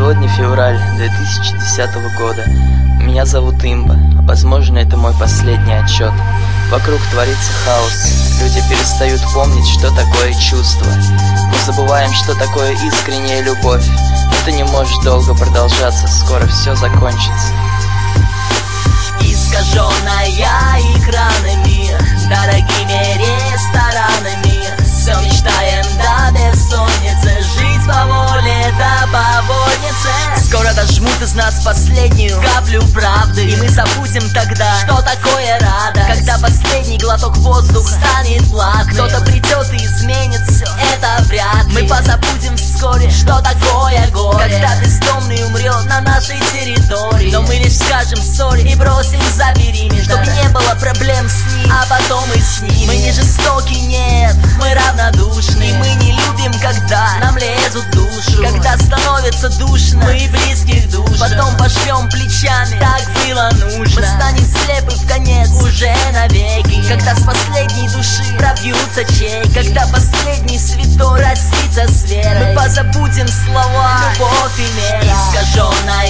Сегодня февраль 2010 года. Меня зовут Имба. Возможно, это мой последний отчет. Вокруг творится хаос. Люди перестают помнить, что такое чувство. Мы забываем, что такое искренняя любовь. Это не может долго продолжаться. Скоро все закончится. Искаженная экранами, дорогими ресторанами, все мечтаем до бессонницы, жить по воле до повольницы. Скоро дожмут из нас последнюю каплю правды, и мы забудем тогда, что такое рада. Когда последний глоток воздуха станет платным, кто-то придет и изменит все, это вряд ли. Мы позабудем вскоре, что такое горе, когда бездомный умрет на нашей территории. Но мы лишь скажем сори и бросим забери меня, чтобы не было проблем с ним, а потом и с ним. Мы не жестоки, нет, мы равнодушны. И мы не любим, когда нам лезут в душу, когда становится душно, мы близких душам потом пожмем плечами, так было нужно. Мы станем слепы в конец уже навеки, когда с последней души пробьются чеки, когда последний святой простится с верой. Мы позабудем слова, любовь и мера. Искаженная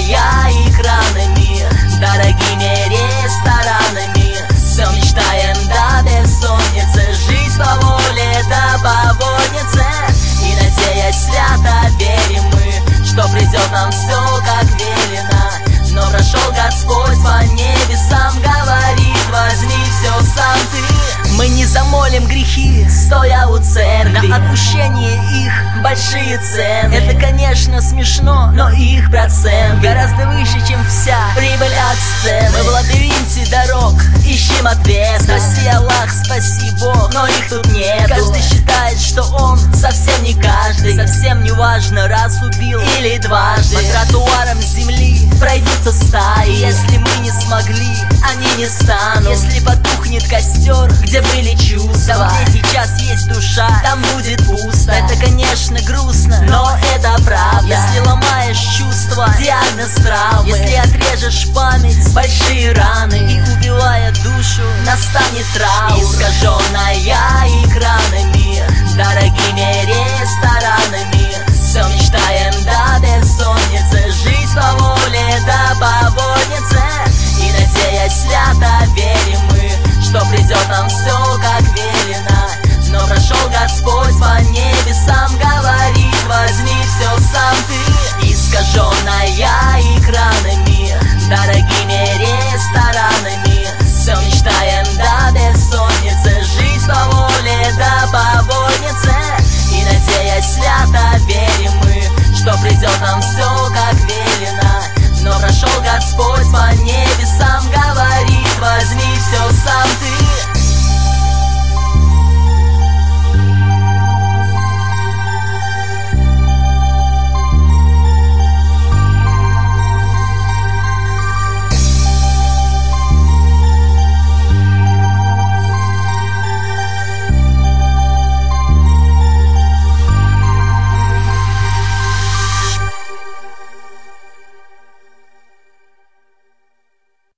экранами, дорогими ресторанами, все мечтаем до бессонницы, жить по воле до повольницы. И надеясь свято верим мы, что придет нам все как велено. Но прошел Господь по небесам, говорит, возьми все сам ты. Мы не замолим грехи, стоя у церкви, на отпущение их большие цены. Это, конечно, смешно, но их процент гораздо выше, чем вся прибыль от сцены. Мы в лабиринте дорог ищем ответ. Спаси Аллах, спаси Бог, но их тут нет. Каждый считает, что он совсем не каждый. Совсем не важно, раз убил или дважды. По тротуарам земли пройдутся стаи. Если мы не смогли, они не станут. Если потухнет костер, где были чувства, там, где сейчас есть душа, там будет пусто. Это, конечно, грустно, но это правда. Если ломаешь чувства, диагноз травмы. Если отрежешь память, большие раны. И убивая душу, настанет траур. Искаженная экранами, дорогими